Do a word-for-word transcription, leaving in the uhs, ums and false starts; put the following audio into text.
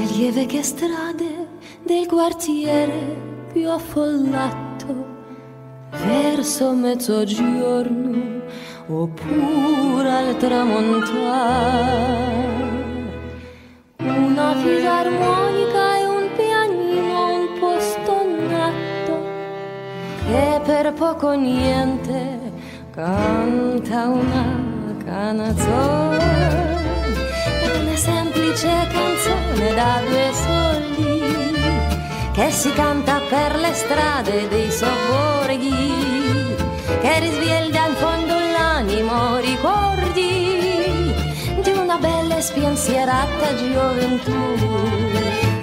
lieve che strade del quartiere più affollato, verso mezzogiorno oppure al tramontare. Una fisarmonica e un pianino un po' stonnato, e per poco niente canta una canzone. È una semplice canzone da due soldi che si canta per le strade dei sobborghi, che risvegliano in fondo l'animo, ricordi di una bella e spensierata gioventù.